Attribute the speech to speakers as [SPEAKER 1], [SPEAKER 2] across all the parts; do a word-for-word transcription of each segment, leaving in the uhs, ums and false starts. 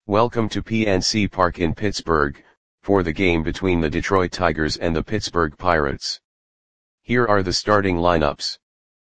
[SPEAKER 1] Welcome to P N C Park in Pittsburgh, for the game between the Detroit Tigers and the Pittsburgh Pirates. Here are the starting lineups.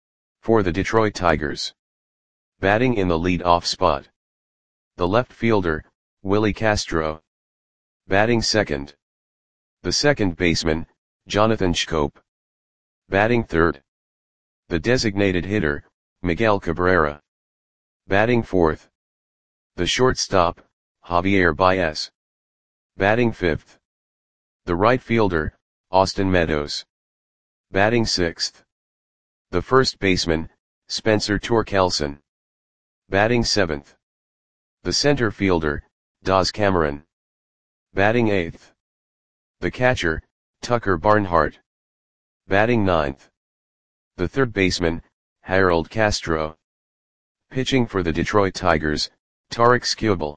[SPEAKER 1] For the Detroit Tigers. Batting in the lead-off spot. The left fielder, Willie Castro. Batting second. The second baseman, Jonathan Schoop. Batting third. The designated hitter, Miguel Cabrera. Batting fourth. The shortstop, Javier Baez. Batting fifth. The right fielder, Austin Meadows. Batting sixth. The first baseman, Spencer Torkelson. Batting seventh. The center fielder, Daz Cameron. Batting eighth. The catcher, Tucker Barnhart. Batting ninth. The third baseman, Harold Castro. Pitching for the Detroit Tigers, Tarik Skubal.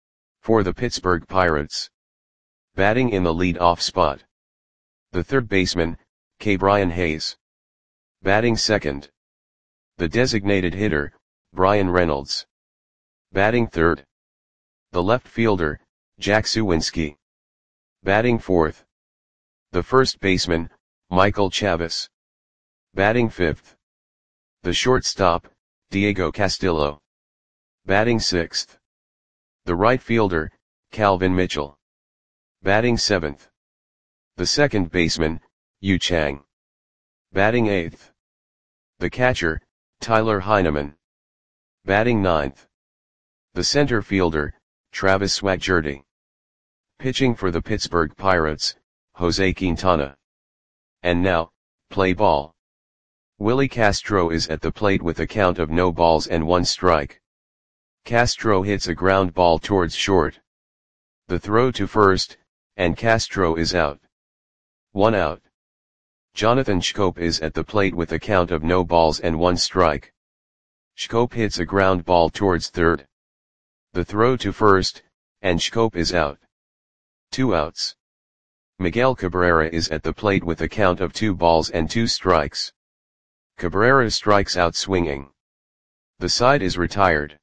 [SPEAKER 1] For the Pittsburgh Pirates. Batting in the lead-off spot. The third baseman, Ke'Bryan Hayes. Batting second. The designated hitter, Bryan Reynolds. Batting third. The left fielder, Jack Suwinski. Batting fourth. The first baseman, Michael Chavis. Batting fifth. The shortstop, Diego Castillo. Batting sixth. The right fielder, Calvin Mitchell. Batting seventh. The second baseman, Yu Chang. Batting eighth. The catcher, Tyler Heineman. Batting ninth. The center fielder, Travis Swaggerty. Pitching for the Pittsburgh Pirates, Jose Quintana. And now, play ball. Willie Castro is at the plate with a count of no balls and one strike. Castro hits a ground ball towards short. The throw to first, and Castro is out. One out. Jonathan Schoop is at the plate with a count of no balls and one strike. Schoop hits a ground ball towards third. The throw to first, and Schoop is out. Two outs. Miguel Cabrera is at the plate with a count of two balls and two strikes. Cabrera strikes out swinging. The side is retired.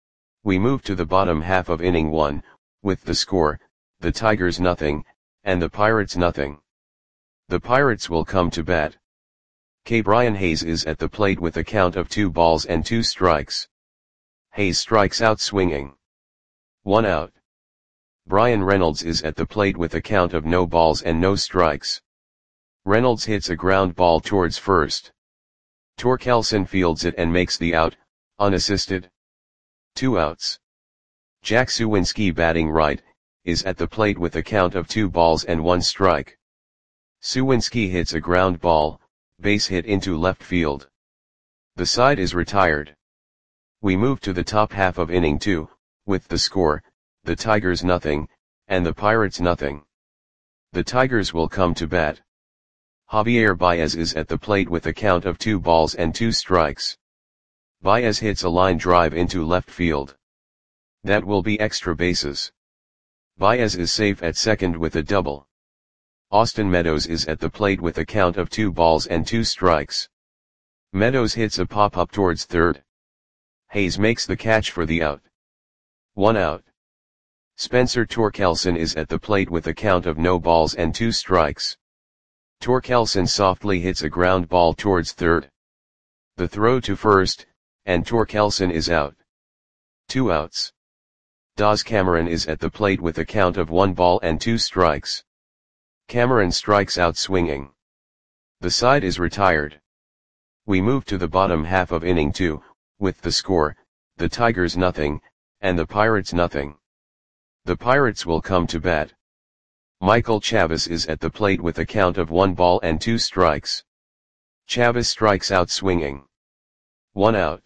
[SPEAKER 1] We move to the bottom half of inning one, with the score, the Tigers nothing, and the Pirates nothing. The Pirates will come to bat. Ke'Bryan Hayes is at the plate with a count of two balls and two strikes. Hayes strikes out swinging. One out. Bryan Reynolds is at the plate with a count of no balls and no strikes. Reynolds hits a ground ball towards first. Torkelson fields it and makes the out, unassisted. Two outs. Jack Suwinski batting right, is at the plate with a count of two balls and one strike. Suwinski hits a ground ball, base hit into left field. The side is retired. We move to the top half of inning two, with the score, the Tigers nothing, and the Pirates nothing. The Tigers will come to bat. Javier Baez is at the plate with a count of two balls and two strikes. Baez hits a line drive into left field. That will be extra bases. Baez is safe at second with a double. Austin Meadows is at the plate with a count of two balls and two strikes. Meadows hits a pop-up towards third. Hayes makes the catch for the out. One out. Spencer Torkelson is at the plate with a count of no balls and two strikes. Torkelson softly hits a ground ball towards third. The throw to first, and Torkelson is out. Two outs. Daz Cameron is at the plate with a count of one ball and two strikes. Cameron strikes out swinging. The side is retired. We move to the bottom half of inning two, with the score, the Tigers nothing, and the Pirates nothing. The Pirates will come to bat. Michael Chavis is at the plate with a count of one ball and two strikes. Chavis strikes out swinging. One out.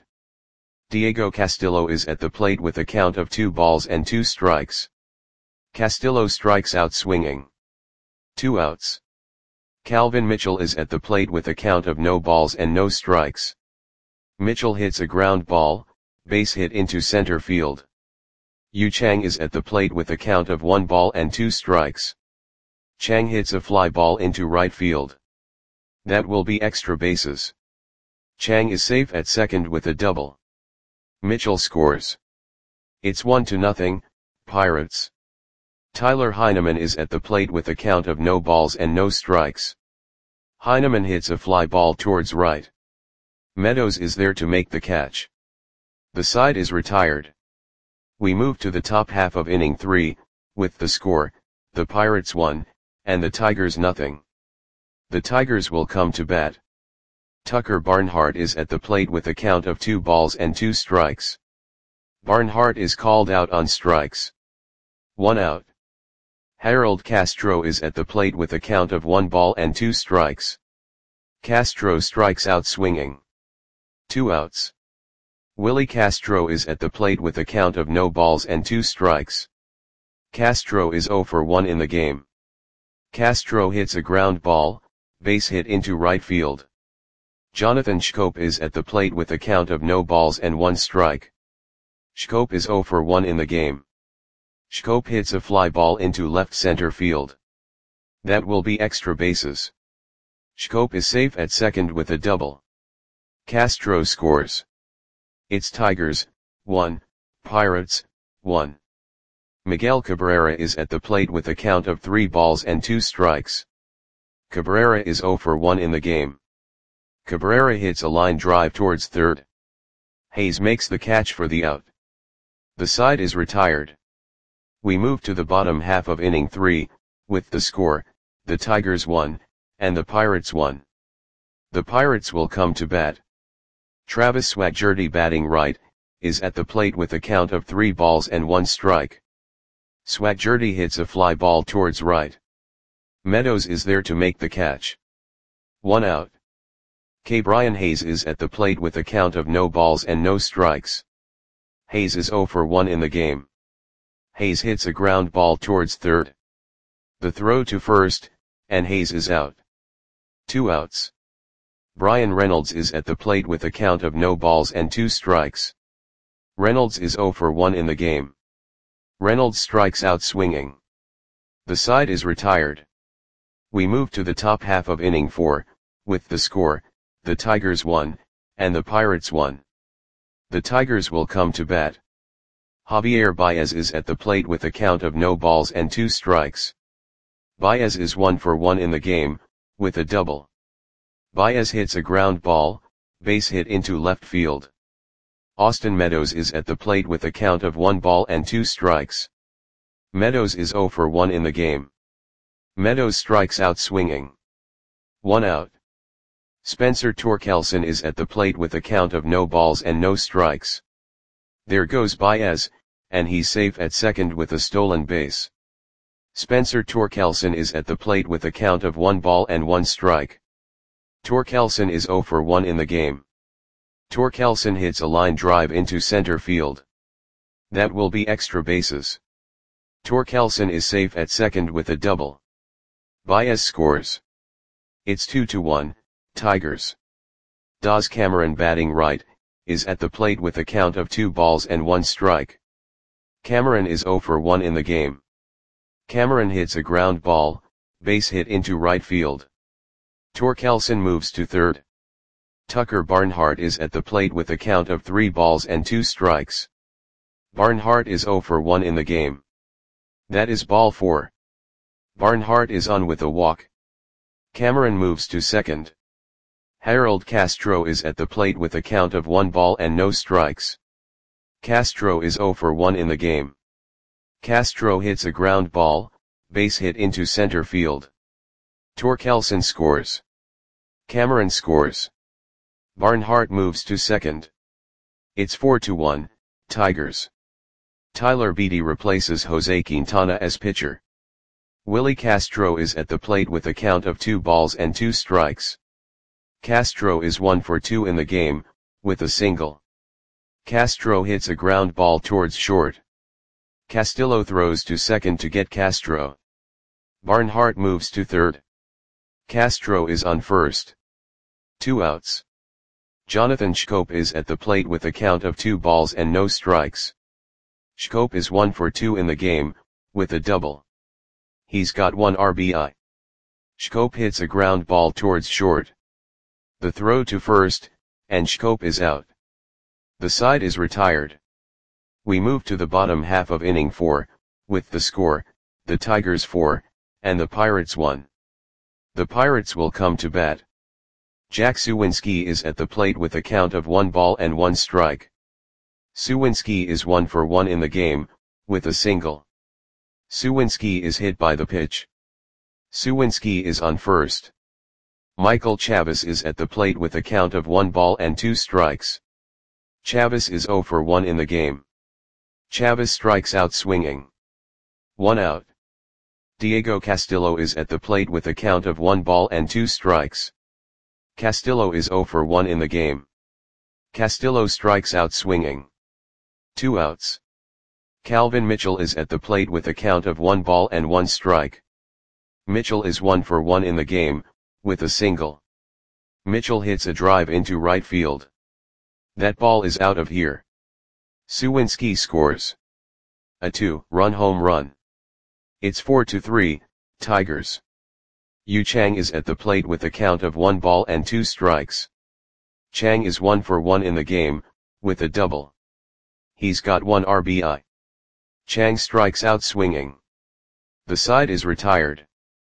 [SPEAKER 1] Diego Castillo is at the plate with a count of two balls and two strikes. Castillo strikes out swinging. Two outs. Calvin Mitchell is at the plate with a count of no balls and no strikes. Mitchell hits a ground ball, base hit into center field. Yu Chang is at the plate with a count of one ball and two strikes. Chang hits a fly ball into right field. That will be extra bases. Chang is safe at second with a double. Mitchell scores. It's one to nothing, Pirates. Tyler Heineman is at the plate with a count of no balls and no strikes. Heineman hits a fly ball towards right. Meadows is there to make the catch. The side is retired. We move to the top half of inning three, with the score, the Pirates one, and the Tigers nothing. The Tigers will come to bat. Tucker Barnhart is at the plate with a count of two balls and two strikes. Barnhart is called out on strikes. One out. Harold Castro is at the plate with a count of one ball and two strikes. Castro strikes out swinging. Two outs. Willie Castro is at the plate with a count of no balls and two strikes. Castro is zero for one in the game. Castro hits a ground ball, base hit into right field. Jonathan Schoop is at the plate with a count of no balls and one strike. Schoop is zero for one in the game. Schoop hits a fly ball into left center field. That will be extra bases. Schoop is safe at second with a double. Castro scores. It's Tigers, one, Pirates, one. Miguel Cabrera is at the plate with a count of three balls and two strikes. Cabrera is zero for one in the game. Cabrera hits a line drive towards third. Hayes makes the catch for the out. The side is retired. We move to the bottom half of inning three, with the score, the Tigers one, and the Pirates one. The Pirates will come to bat. Travis Swaggerty batting right, is at the plate with a count of three balls and one strike. Swaggerty hits a fly ball towards right. Meadows is there to make the catch. One out. K. Brian Hayes is at the plate with a count of no balls and no strikes. Hayes is zero for one in the game. Hayes hits a ground ball towards third. The throw to first, and Hayes is out. Two outs. Brian Reynolds is at the plate with a count of no balls and two strikes. Reynolds is zero for one in the game. Reynolds strikes out swinging. The side is retired. We move to the top half of inning four, with the score, the Tigers one, and the Pirates one. The Tigers will come to bat. Javier Baez is at the plate with a count of no balls and two strikes. Baez is one for one in the game, with a double. Baez hits a ground ball, base hit into left field. Austin Meadows is at the plate with a count of one ball and two strikes. Meadows is zero for one in the game. Meadows strikes out swinging. One out. Spencer Torkelson is at the plate with a count of no balls and no strikes. There goes Baez, and he's safe at second with a stolen base. Spencer Torkelson is at the plate with a count of one ball and one strike. Torkelson is zero for one in the game. Torkelson hits a line drive into center field. That will be extra bases. Torkelson is safe at second with a double. Baez scores. It's two to one, Tigers. Daz Cameron batting right, is at the plate with a count of two balls and one strike. Cameron is zero for one in the game. Cameron hits a ground ball, base hit into right field. Torkelson moves to third. Tucker Barnhart is at the plate with a count of three balls and two strikes. Barnhart is zero for one in the game. That is ball four. Barnhart is on with a walk. Cameron moves to second. Harold Castro is at the plate with a count of one ball and no strikes. Castro is zero for one in the game. Castro hits a ground ball, base hit into center field. Torkelson scores. Cameron scores. Barnhart moves to second. It's four to one, Tigers. Tyler Beatty replaces Jose Quintana as pitcher. Willie Castro is at the plate with a count of two balls and two strikes. Castro is one for two in the game, with a single. Castro hits a ground ball towards short. Castillo throws to second to get Castro. Barnhart moves to third. Castro is on first. Two outs. Jonathan Schoop is at the plate with a count of two balls and no strikes. Schoop is one for two in the game, with a double. He's got one R B I. Schoop hits a ground ball towards short. The throw to first, and Schoop is out. The side is retired. We move to the bottom half of inning four, with the score, the Tigers four, and the Pirates one. The Pirates will come to bat. Jack Suwinski is at the plate with a count of one ball and one strike. Suwinski is one for one in the game, with a single. Suwinski is hit by the pitch. Suwinski is on first. Michael Chavis is at the plate with a count of one ball and two strikes. Chavis is zero for one in the game. Chavis strikes out swinging. One out. Diego Castillo is at the plate with a count of one ball and two strikes. Castillo is zero for one in the game. Castillo strikes out swinging. Two outs. Calvin Mitchell is at the plate with a count of one ball and one strike. Mitchell is one for one in the game, with a single. Mitchell hits a drive into right field. That ball is out of here. Suwinski scores a two-run home run. It's four to three, Tigers. Yu Chang is at the plate with a count of one ball and two strikes. Chang is one for one in the game, with a double. He's got one R B I. Chang strikes out swinging. The side is retired.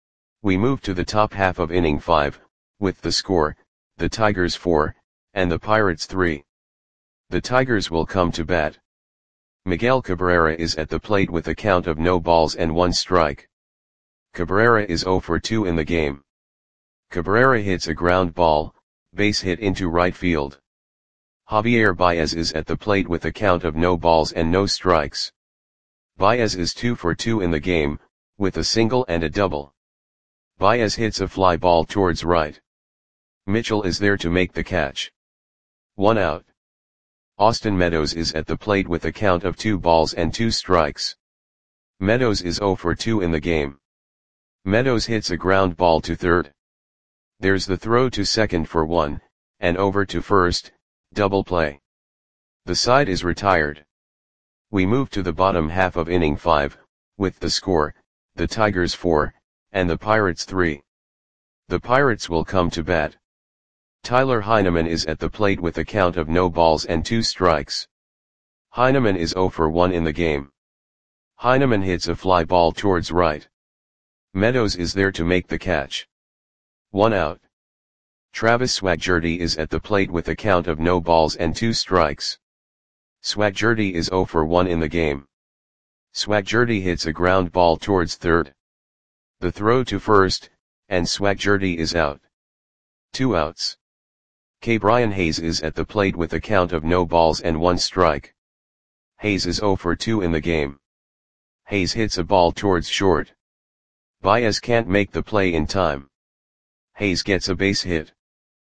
[SPEAKER 1] We move to the top half of inning five, with the score, the Tigers four, and the Pirates three. The Tigers will come to bat. Miguel Cabrera is at the plate with a count of no balls and one strike. Cabrera is zero for two in the game. Cabrera hits a ground ball, base hit into right field. Javier Baez is at the plate with a count of no balls and no strikes. Baez is two for two in the game, with a single and a double. Baez hits a fly ball towards right. Mitchell is there to make the catch. One out. Austin Meadows is at the plate with a count of two balls and two strikes. Meadows is zero for two in the game. Meadows hits a ground ball to third. There's the throw to second for one, and over to first, double play. The side is retired. We move to the bottom half of inning five, with the score, the Tigers four, and the Pirates three. The Pirates will come to bat. Tyler Heineman is at the plate with a count of no balls and two strikes. Heineman is zero for one in the game. Heineman hits a fly ball towards right. Meadows is there to make the catch. One out. Travis Swaggerty is at the plate with a count of no balls and two strikes. Swaggerty is zero for one in the game. Swaggerty hits a ground ball towards third. The throw to first, and Swaggerty is out. Two outs. K. Brian Hayes is at the plate with a count of no balls and one strike. Hayes is zero for two in the game. Hayes hits a ball towards short. Baez can't make the play in time. Hayes gets a base hit.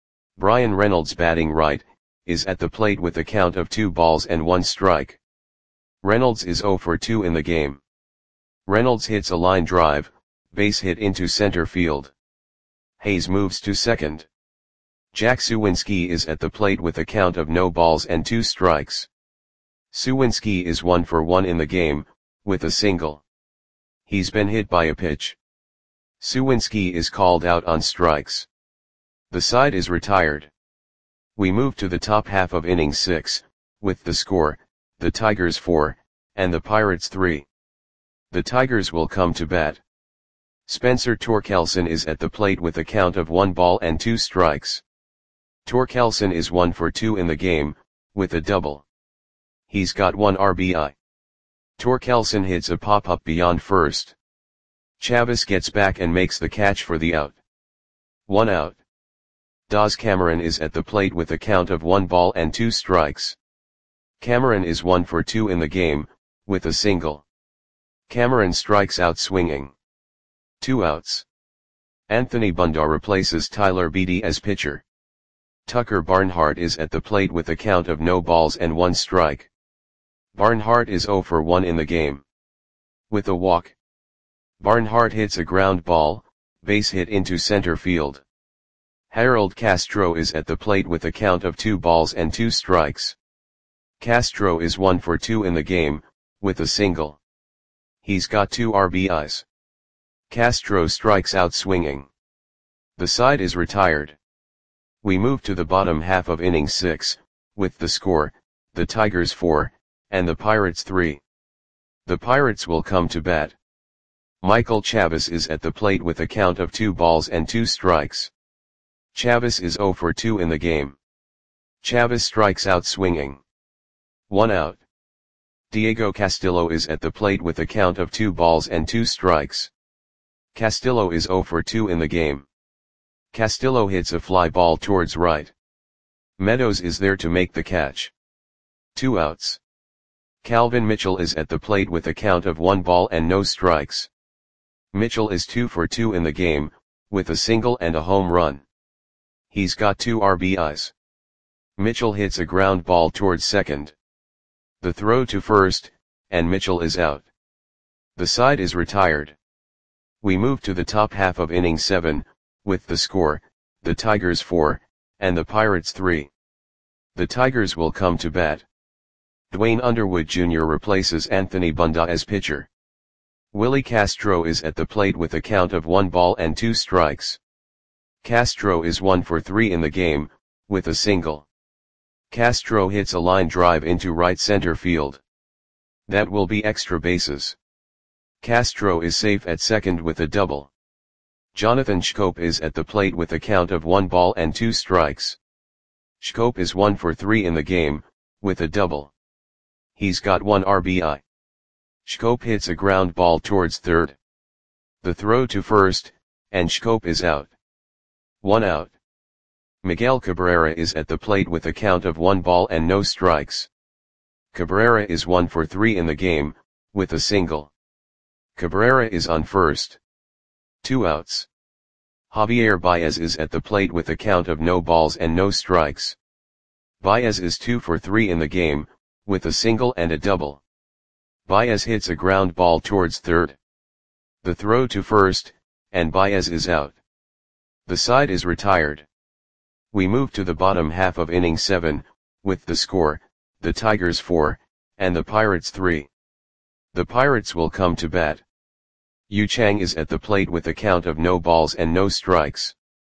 [SPEAKER 1] Brian Reynolds, batting right, is at the plate with a count of two balls and one strike. Reynolds is zero for two in the game. Reynolds hits a line drive, base hit into center field. Hayes moves to second. Jack Suwinski is at the plate with a count of no balls and two strikes. Suwinski is one for one in the game, with a single. He's been hit by a pitch. Suwinski is called out on strikes. The side is retired. We move to the top half of inning six, with the score, the Tigers four, and the Pirates three. The Tigers will come to bat. Spencer Torkelson is at the plate with a count of one ball and two strikes. Torkelson is one for two in the game, with a double. He's got one R B I. Torkelson hits a pop-up beyond first. Chavis gets back and makes the catch for the out. One out. Daz Cameron is at the plate with a count of one ball and two strikes. Cameron is one for two in the game, with a single. Cameron strikes out swinging. Two outs. Anthony Bundar replaces Tyler Beede as pitcher. Tucker Barnhart is at the plate with a count of no balls and one strike. Barnhart is zero for one in the game. With a walk. Barnhart hits a ground ball, base hit into center field. Harold Castro is at the plate with a count of two balls and two strikes. Castro is one for two in the game, with a single. He's got two R B Is. Castro strikes out swinging. The side is retired. We move to the bottom half of inning six, with the score, the Tigers four, and the Pirates three. The Pirates will come to bat. Michael Chavis is at the plate with a count of two balls and two strikes. Chavis is zero for two in the game. Chavis strikes out swinging. One out. Diego Castillo is at the plate with a count of two balls and two strikes. Castillo is zero for two in the game. Castillo hits a fly ball towards right. Meadows is there to make the catch. Two outs. Calvin Mitchell is at the plate with a count of one ball and no strikes. Mitchell is two for two in the game, with a single and a home run. He's got two R B Is. Mitchell hits a ground ball towards second. The throw to first, and Mitchell is out. The side is retired. We move to the top half of inning seven, with the score, the Tigers four, and the Pirates three. The Tigers will come to bat. Dwayne Underwood Junior replaces Anthony Bunda as pitcher. Willie Castro is at the plate with a count of one ball and two strikes. Castro is one for three in the game, with a single. Castro hits a line drive into right center field. That will be extra bases. Castro is safe at second with a double. Jonathan Schoop is at the plate with a count of one ball and two strikes. Schoop is one for three in the game, with a double. He's got one R B I. Schoop hits a ground ball towards third. The throw to first, and Schoop is out. One out. Miguel Cabrera is at the plate with a count of one ball and no strikes. Cabrera is one for three in the game, with a single. Cabrera is on first. Two outs. Javier Baez is at the plate with a count of no balls and no strikes. Baez is two for three in the game, with a single and a double. Baez hits a ground ball towards third. The throw to first, and Baez is out. The side is retired. We move to the bottom half of inning seven, with the score, the Tigers four, and the Pirates three. The Pirates will come to bat. Yu Chang is at the plate with a count of no balls and no strikes.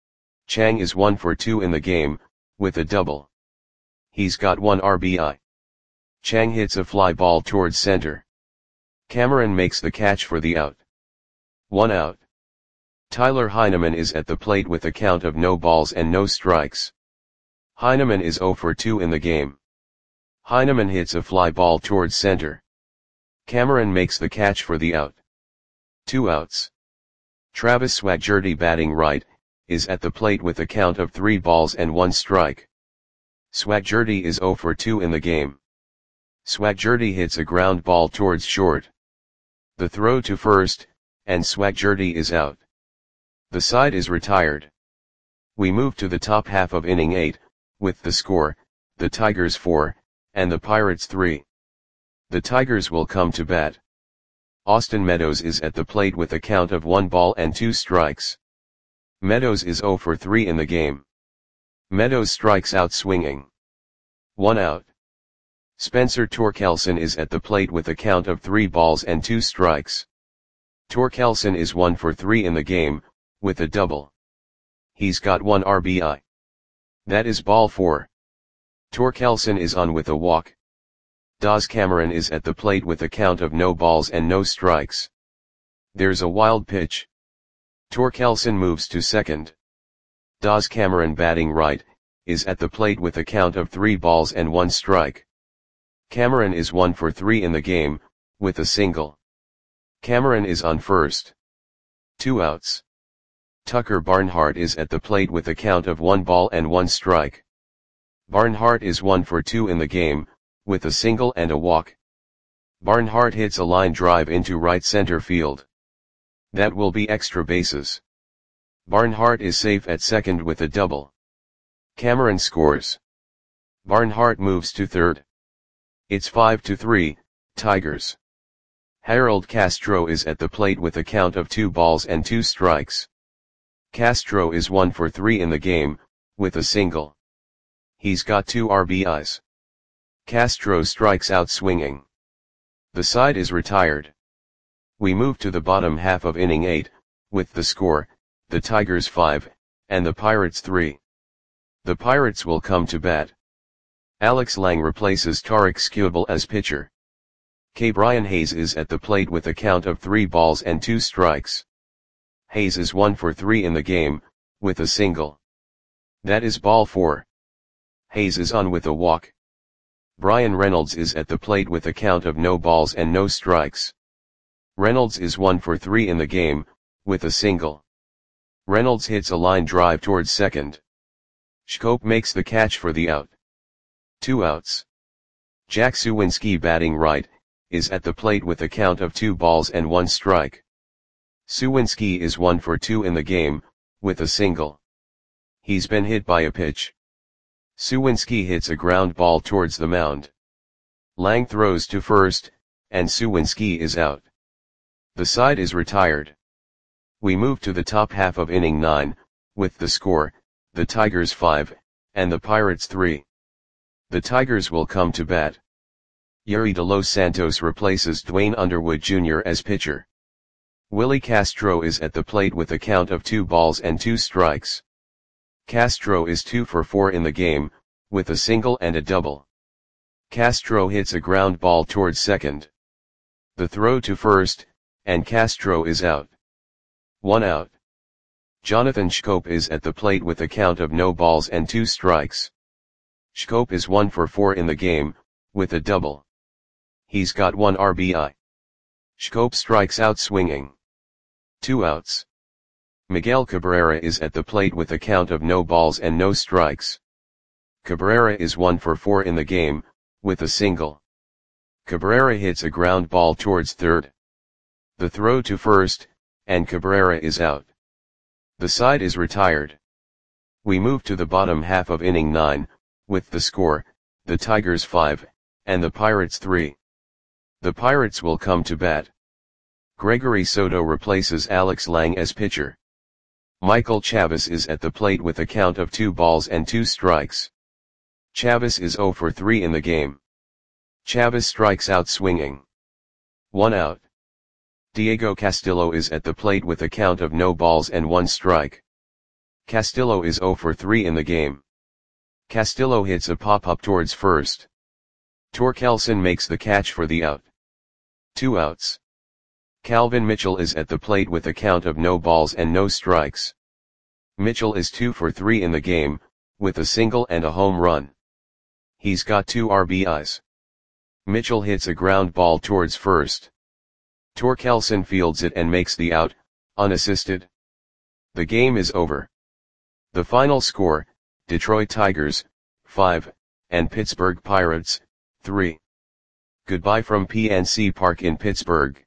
[SPEAKER 1] Chang is one for two in the game, with a double. He's got one R B I. Chang hits a fly ball towards center. Cameron makes the catch for the out. One out. Tyler Heineman is at the plate with a count of no balls and no strikes. Heineman is zero for two in the game. Heineman hits a fly ball towards center. Cameron makes the catch for the out. Two outs. Travis Swaggerty, batting right, is at the plate with a count of three balls and one strike. Swaggerty is zero for two in the game. Swaggerty hits a ground ball towards short. The throw to first, and Swaggerty is out. The side is retired. We move to the top half of inning eight, with the score, the Tigers four, and the Pirates three. The Tigers will come to bat. Austin Meadows is at the plate with a count of one ball and two strikes. Meadows is zero for three in the game. Meadows strikes out swinging. One out. Spencer Torkelson is at the plate with a count of three balls and two strikes. Torkelson is one for three in the game, with a double. He's got one R B I. That is ball four. Torkelson is on with a walk. Daz Cameron is at the plate with a count of no balls and no strikes. There's a wild pitch. Torkelson moves to second. Daz Cameron, batting right, is at the plate with a count of three balls and one strike. Cameron is one for three in the game, with a single. Cameron is on first. Two outs. Tucker Barnhart is at the plate with a count of one ball and one strike. Barnhart is one for two in the game, with a single and a walk. Barnhart hits a line drive into right center field. That will be extra bases. Barnhart is safe at second with a double. Cameron scores. Barnhart moves to third. It's five to three, Tigers. Harold Castro is at the plate with a count of two balls and two strikes. Castro is one for three in the game, with a single. He's got two R B Is. Castro strikes out swinging. The side is retired. We move to the bottom half of inning eight, with the score, the Tigers five, and the Pirates three. The Pirates will come to bat. Alex Lang replaces Tarek Skubal as pitcher. Ke'Bryan Hayes is at the plate with a count of three balls and two strikes. Hayes is one for three in the game, with a single. That is ball four. Hayes is on with a walk. Bryan Reynolds is at the plate with a count of no balls and no strikes. Reynolds is one for three in the game, with a single. Reynolds hits a line drive towards second. Schoop makes the catch for the out. Two outs. Jack Suwinski, batting right, is at the plate with a count of two balls and one strike. Suwinski is one for two in the game, with a single. He's been hit by a pitch. Suwinski hits a ground ball towards the mound. Lang throws to first, and Suwinski is out. The side is retired. We move to the top half of inning nine, with the score, the Tigers five, and the Pirates three. The Tigers will come to bat. Yuri de Los Santos replaces Dwayne Underwood Junior as pitcher. Willie Castro is at the plate with a count of two balls and two strikes. Castro is two for four in the game, with a single and a double. Castro hits a ground ball towards second. The throw to first, and Castro is out. One out. Jonathan Schoop is at the plate with a count of no balls and two strikes. Schoop is one for four in the game, with a double. He's got one R B I. Schoop strikes out swinging. Two outs. Miguel Cabrera is at the plate with a count of no balls and no strikes. Cabrera is one for four in the game, with a single. Cabrera hits a ground ball towards third. The throw to first, and Cabrera is out. The side is retired. We move to the bottom half of inning nine, with the score, the Tigers five, and the Pirates three. The Pirates will come to bat. Gregory Soto replaces Alex Lang as pitcher. Michael Chavis is at the plate with a count of two balls and two strikes. Chavis is zero for three in the game. Chavis strikes out swinging. One out. Diego Castillo is at the plate with a count of no balls and one strike. Castillo is zero for three in the game. Castillo hits a pop-up towards first. Torkelson makes the catch for the out. Two outs. Calvin Mitchell is at the plate with a count of no balls and no strikes. Mitchell is two for three in the game, with a single and a home run. He's got two R B Is. Mitchell hits a ground ball towards first. Torkelson fields it and makes the out, unassisted. The game is over. The final score, Detroit Tigers, five, and Pittsburgh Pirates, three. Goodbye from P N C Park in Pittsburgh.